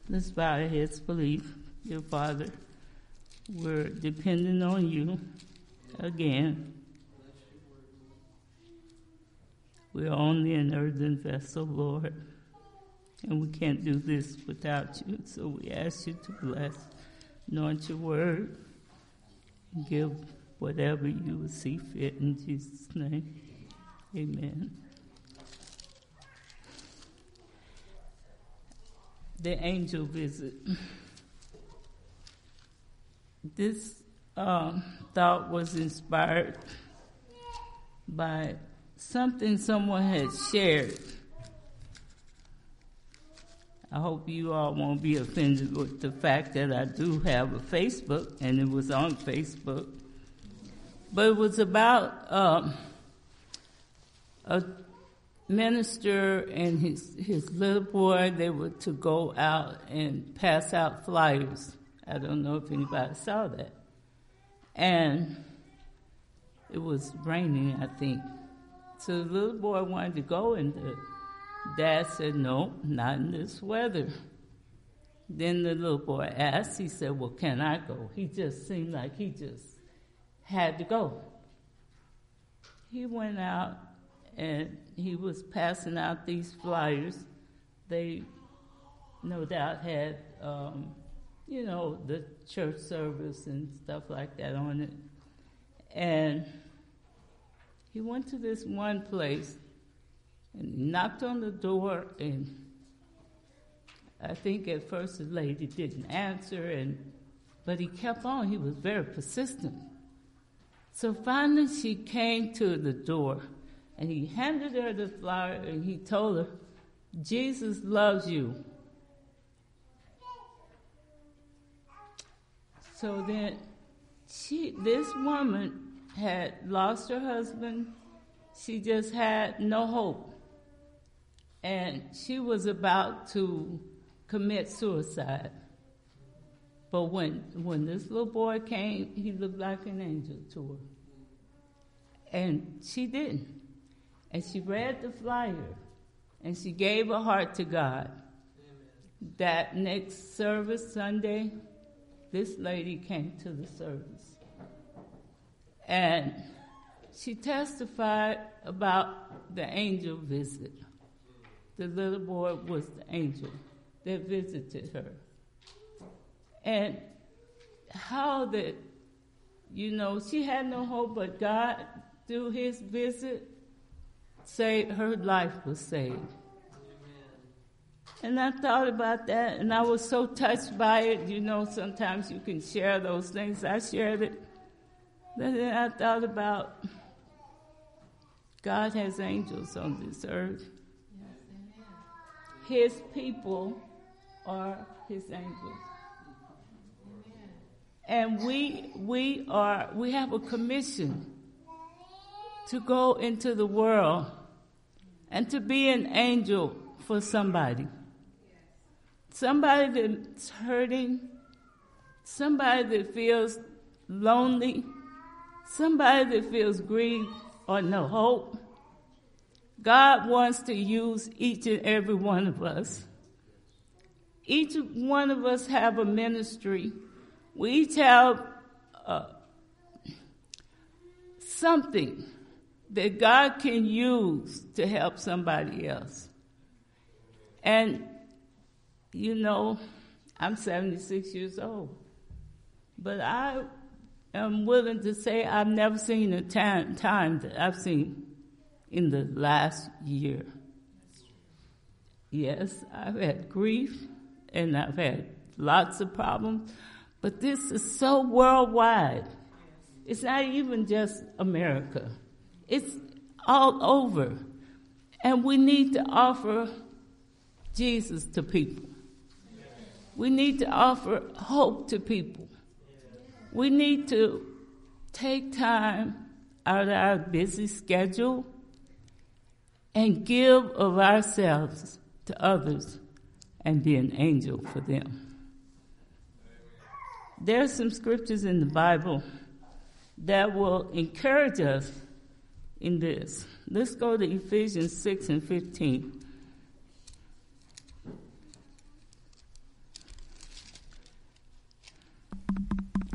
Let's bow our heads, believe. Dear Father, we're depending on you again. We're only an earthen vessel, Lord, and we can't do this without you. So we ask you to bless, anoint your word, and give whatever you would see fit in Jesus' name. Amen. The angel visit. This thought was inspired by something someone had shared. I hope you all won't be offended with the fact that I do have a Facebook, and it was on Facebook. But it was about a minister and his little boy. They were to go out and pass out flyers. I don't know if anybody saw that. And it was raining, I think. So the little boy wanted to go, and the dad said, no, not in this weather. Then the little boy asked, he said, well, can I go? He just seemed like he just had to go. He went out, and he was passing out these flyers. They, no doubt, had, the church service and stuff like that on it. And he went to this one place, and he knocked on the door, and I think at first the lady didn't answer, but he kept on. He was very persistent. So finally she came to the door, and he handed her the flower, and he told her, Jesus loves you. So then this woman had lost her husband. She just had no hope. And she was about to commit suicide. But when this little boy came, he looked like an angel to her. And she didn't. And she read the flyer, and she gave her heart to God. Amen. That next service, Sunday, this lady came to the service. And she testified about the angel visit. The little boy was the angel that visited her. And how that, she had no hope, but God, through his visit, her life was saved. Amen. And I thought about that, and I was so touched by it. Sometimes you can share those things. I shared it. But then I thought about God has angels on this earth. Yes, his people are his angels. And we have a commission to go into the world and to be an angel for somebody. Somebody that's hurting, somebody that feels lonely, somebody that feels grief or no hope. God wants to use each and every one of us. Each one of us have a ministry. We each have something that God can use to help somebody else. And, I'm 76 years old. But I am willing to say I've never seen a time that I've seen in the last year. Yes, I've had grief, and I've had lots of problems. But this is so worldwide. It's not even just America. It's all over. And we need to offer Jesus to people. We need to offer hope to people. We need to take time out of our busy schedule and give of ourselves to others and be an angel for them. There are some scriptures in the Bible that will encourage us in this. Let's go to Ephesians 6:15.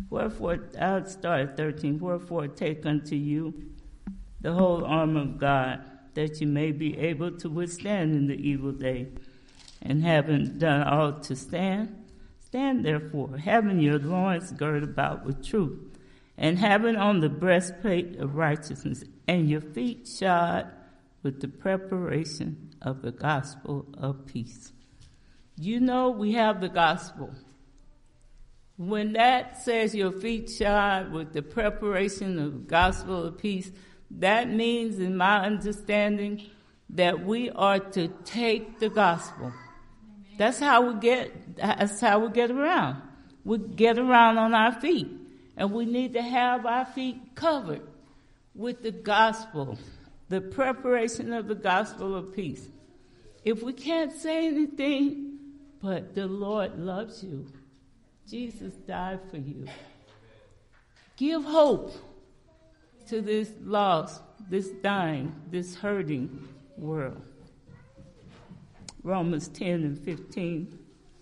Wherefore, I'll start at 13. Wherefore, take unto you the whole armor of God, that you may be able to withstand in the evil day. And having done all to stand, stand therefore, having your loins girded about with truth, and having on the breastplate of righteousness, and your feet shod with the preparation of the gospel of peace. You know we have the gospel. When that says your feet shod with the preparation of the gospel of peace, that means, in my understanding, that we are to take the gospel. That's how we get around. We get around on our feet. And we need to have our feet covered with the gospel, the preparation of the gospel of peace. If we can't say anything, but the Lord loves you, Jesus died for you, give hope to this lost, this dying, this hurting world. Romans 10 and 15.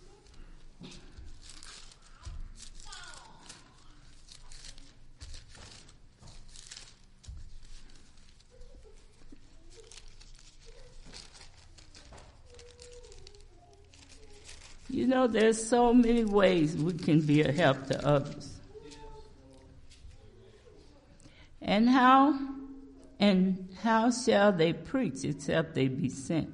You know, there's so many ways we can be a help to others. And how shall they preach except they be sent?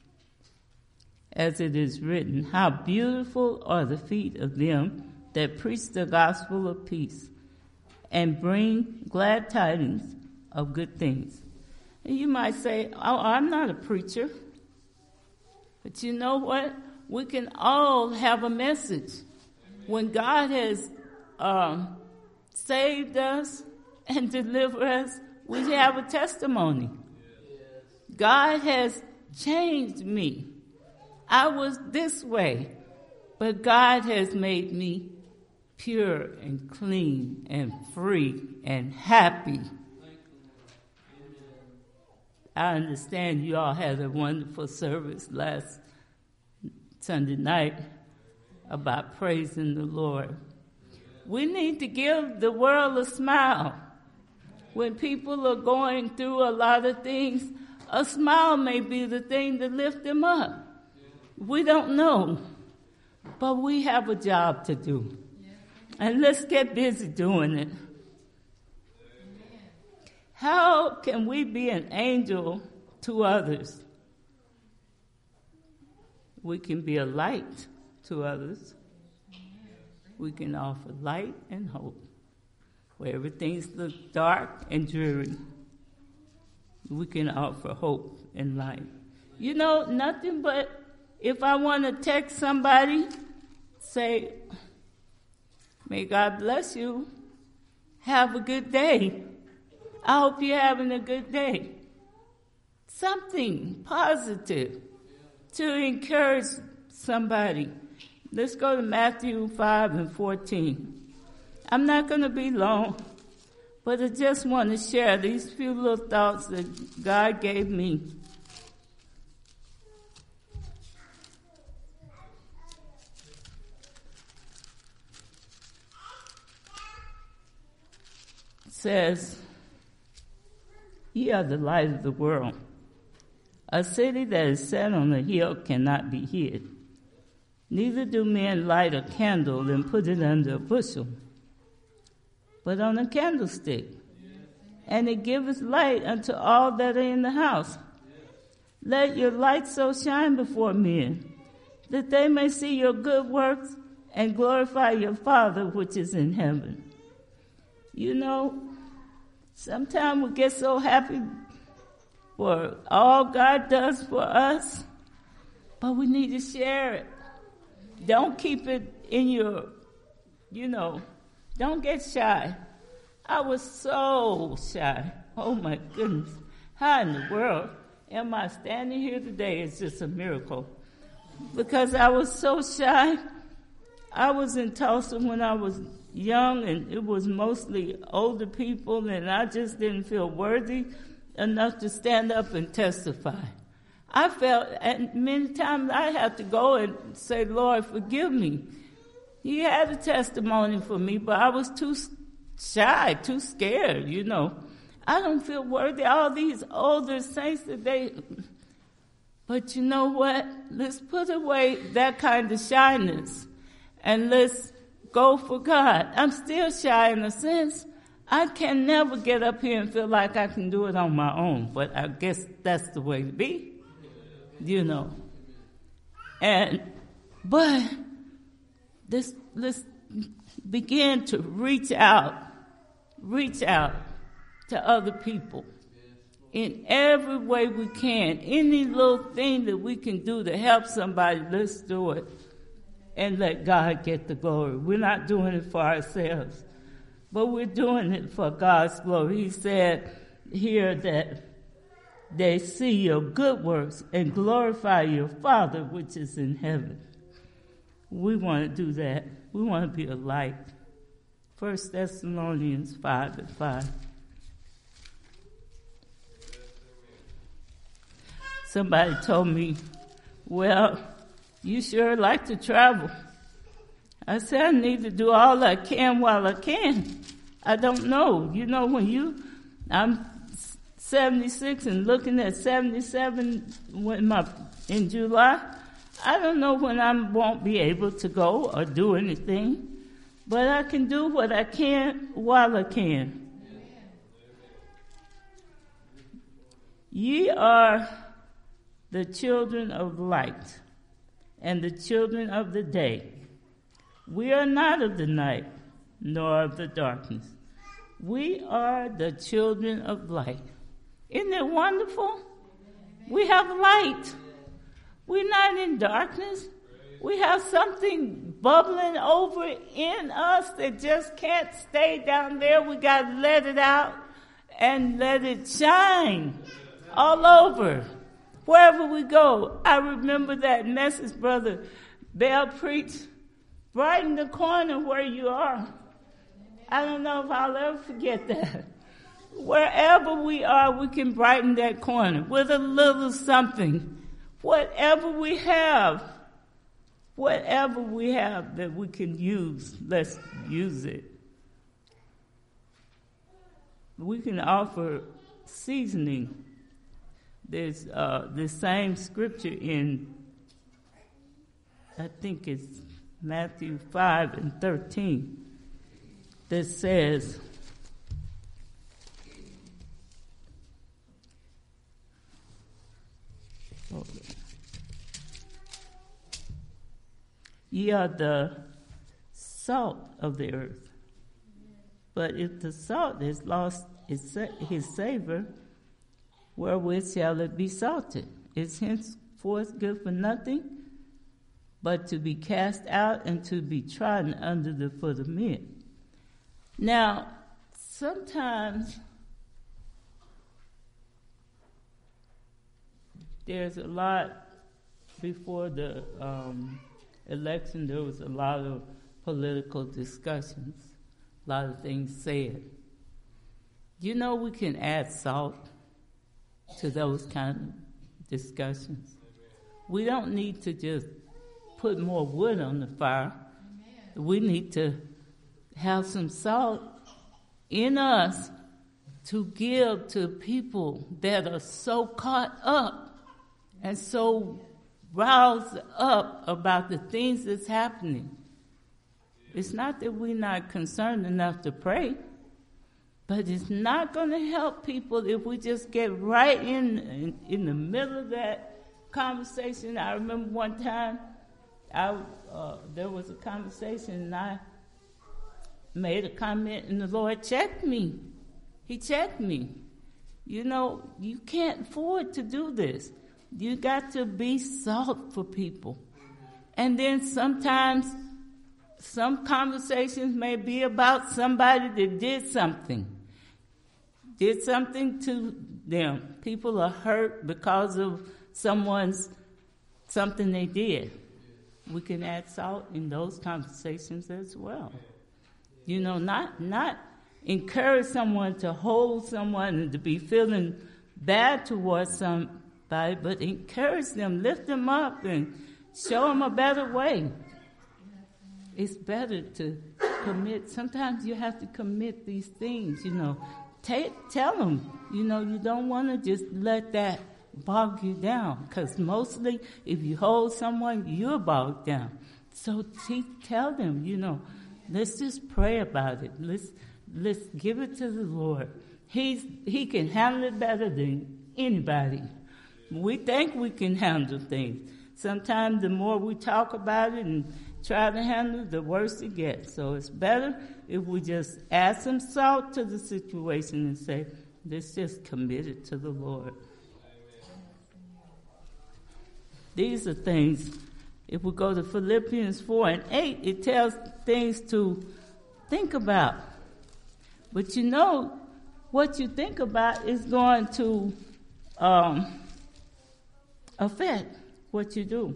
As it is written, how beautiful are the feet of them that preach the gospel of peace and bring glad tidings of good things. And you might say, oh, I'm not a preacher. But you know what? We can all have a message. When God has saved us and delivered us, we have a testimony. God has changed me. I was this way, but God has made me pure and clean and free and happy. I understand you all had a wonderful service last Sunday night about praising the Lord. We need to give the world a smile. When people are going through a lot of things, a smile may be the thing to lift them up. We don't know, but we have a job to do. And let's get busy doing it. How can we be an angel to others? We can be a light to others. We can offer light and hope. Where everything's look dark and dreary, we can offer hope and light. You know, nothing but if I want to text somebody, say, may God bless you. Have a good day. I hope you're having a good day. Something positive to encourage somebody. Let's go to Matthew 5 and 14. I'm not going to be long, but I just want to share these few little thoughts that God gave me. It says, ye are the light of the world. A city that is set on a hill cannot be hid. Neither do men light a candle and put it under a bushel, but on a candlestick, and it giveth light unto all that are in the house. Let your light so shine before men, that they may see your good works and glorify your Father which is in heaven. You know, sometimes we get so happy for all God does for us, but we need to share it. Don't keep it in your, don't get shy. I was so shy. Oh my goodness. How in the world am I standing here today? It's just a miracle. Because I was so shy. I was in Tulsa when I was young, and it was mostly older people, and I just didn't feel worthy enough to stand up and testify. I felt, and many times I had to go and say, Lord, forgive me. He had a testimony for me, but I was too shy, too scared, I don't feel worthy. All these older saints today. But you know what? Let's put away that kind of shyness and let's go for God. I'm still shy in a sense. I can never get up here and feel like I can do it on my own, but I guess that's the way to be, But let's begin to reach out to other people in every way we can. Any little thing that we can do to help somebody, let's do it and let God get the glory. We're not doing it for ourselves, but we're doing it for God's glory. He said here that they see your good works and glorify your Father which is in heaven. We want to do that. We want to be a light. 1 Thessalonians 5:5. Somebody told me, well, you sure like to travel. I said, I need to do all I can while I can. I don't know. I'm 76 and looking at 77 in July. I don't know when I won't be able to go or do anything, but I can do what I can while I can. Ye are the children of light and the children of the day. We are not of the night, nor of the darkness. We are the children of light. Isn't it wonderful? We have light. We're not in darkness. We have something bubbling over in us that just can't stay down there. We got to let it out and let it shine all over. Wherever we go. I remember that message Brother Bell preached. Brighten the corner where you are. I don't know if I'll ever forget that. Wherever we are, we can brighten that corner with a little something. Whatever we have that we can use, let's use it. We can offer seasoning. There's the same scripture in, I think it's Matthew 5:13, that says, ye are the salt of the earth. But if the salt has lost his savor, wherewith shall it be salted? It's henceforth good for nothing, but to be cast out and to be trodden under the foot of men. Now, sometimes there's a lot before the election, there was a lot of political discussions, a lot of things said. We can add salt to those kind of discussions. We don't need to just put more wood on the fire. We need to have some salt in us to give to people that are so caught up and so roused up about the things that's happening. It's not that we're not concerned enough to pray, but it's not going to help people if we just get right in the middle of that conversation. I remember one time there was a conversation and I made a comment and the Lord checked me. He checked me. You can't afford to do this. You got to be salt for people. And then sometimes some conversations may be about somebody that did something to them. People are hurt because of something they did. We can add salt in those conversations as well. Not encourage someone to hold someone and to be feeling bad towards somebody, but encourage them, lift them up, and show them a better way. it's better to commit. Sometimes you have to commit these things, Tell them, you don't want to just let that bog you down. Because mostly, if you hold someone, you're bogged down. So tell them, let's just pray about it. Let's give it to the Lord. He can handle it better than anybody. We think we can handle things. Sometimes the more we talk about it and try to handle it, the worse it gets. So it's better if we just add some salt to the situation and say, let's just commit it to the Lord. These are things, if we go to Philippians 4:8, it tells things to think about. But what you think about is going to affect what you do.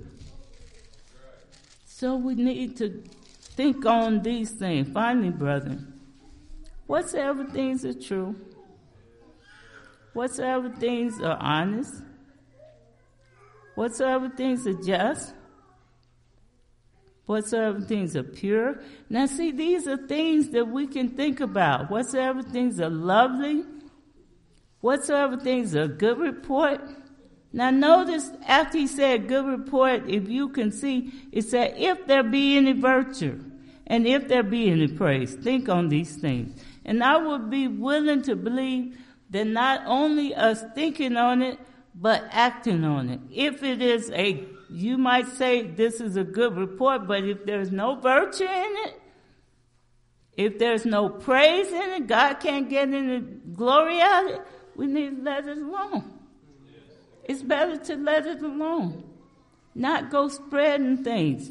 So we need to think on these things. Finally, brethren, whatsoever things are true, whatsoever things are honest, whatsoever things are just, whatsoever things are pure. Now see, these are things that we can think about. Whatsoever things are lovely, whatsoever things are good report. Now notice after he said good report, if you can see, it said if there be any virtue and if there be any praise, think on these things. And I would be willing to believe that not only us thinking on it, but acting on it. If it is you might say this is a good report, but if there's no virtue in it, if there's no praise in it, God can't get any glory out of it, we need to let it alone. It's better to let it alone. Not go spreading things,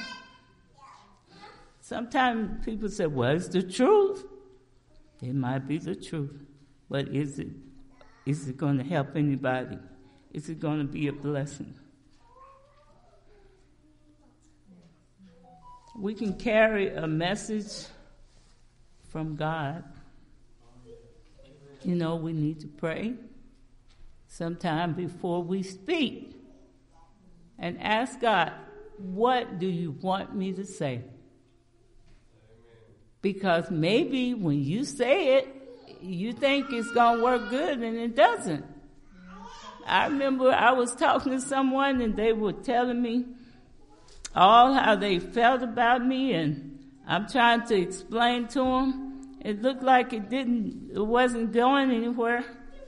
Sometimes people say, well, it's the truth. It might be the truth. But is it going to help anybody? Is it going to be a blessing? We can carry a message from God. We need to pray sometime before we speak and ask God, what do you want me to say? Because maybe when you say it, you think it's going to work good and it doesn't. I remember I was talking to someone and they were telling me all how they felt about me, and I'm trying to explain to them. It looked like it wasn't going anywhere.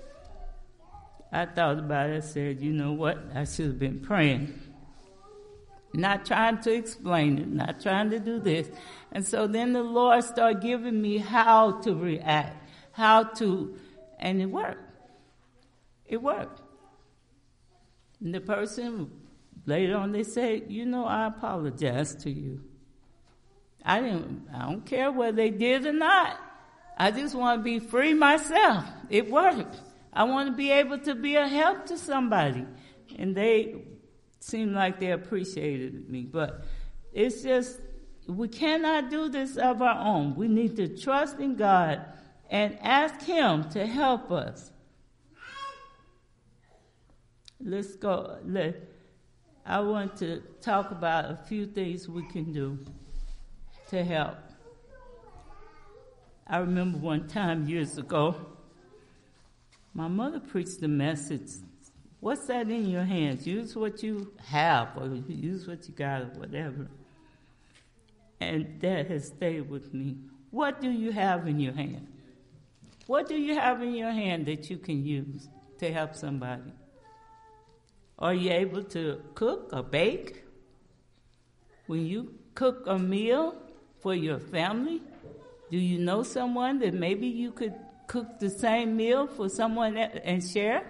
I thought about it. I said, you know what? I should have been praying. Not trying to explain it, not trying to do this. And so then the Lord started giving me how to react, and it worked. It worked. And the person, later on, they said, I apologize to you. I don't care whether they did or not. I just want to be free myself. It worked. I want to be able to be a help to somebody. And they seemed like they appreciated me. But it's just, we cannot do this of our own. We need to trust in God and ask Him to help us. Let's go. I want to talk about a few things we can do to help. I remember one time years ago, my mother preached a message. What's that in your hands? Use what you have, or use what you got, or whatever. And that has stayed with me. What do you have in your hand? What do you have in your hand that you can use to help somebody? Are you able to cook or bake? When you cook a meal for your family, do you know someone that maybe you could cook the same meal for someone and share?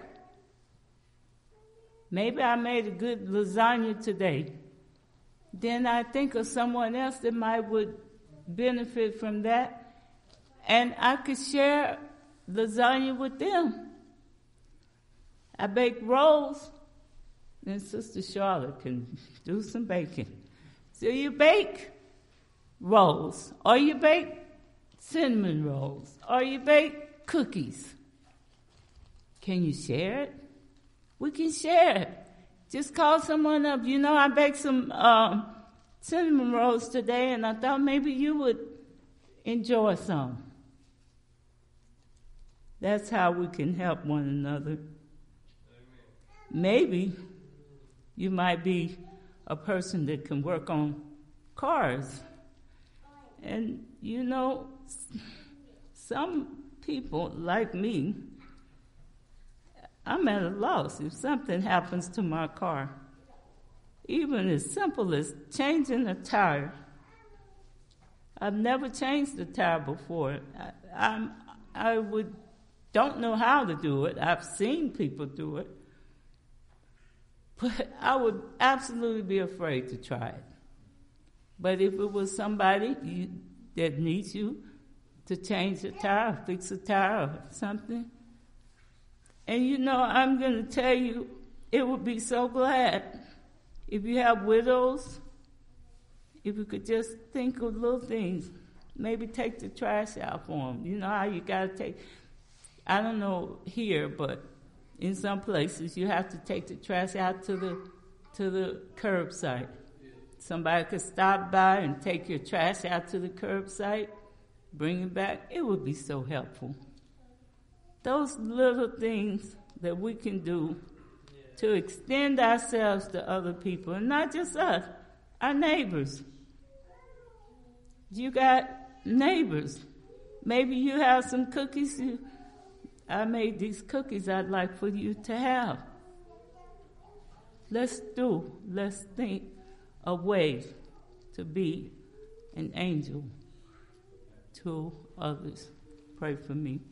Maybe I made a good lasagna today. Then I think of someone else that would benefit from that, and I could share lasagna with them. I bake rolls, and Sister Charlotte can do some baking. So you bake rolls, or you bake cinnamon rolls, or you bake cookies. Can you share it? We can share it. Just call someone up. I baked some cinnamon rolls today, and I thought maybe you would enjoy some. That's how we can help one another. Maybe you might be a person that can work on cars. And you know, some people like me, I'm at a loss if something happens to my car. Even as simple as changing a tire. I've never changed a tire before. Don't know how to do it. I've seen people do it. But I would absolutely be afraid to try it. But if it was somebody that needs you to change a tire, fix a tire or something, and you know, I'm going to tell you, it would be so glad if you have widows, if you could just think of little things, maybe take the trash out for them. You know how you got to take, I don't know here, but in some places you have to take the trash out to the curbside. Somebody could stop by and take your trash out to the curbside, bring it back. It would be so helpful. Those little things that we can do to extend ourselves to other people, and not just us, our neighbors. You got neighbors. Maybe you have some cookies. I made these cookies I'd like for you to have. Let's think of ways to be an angel to others. Pray for me.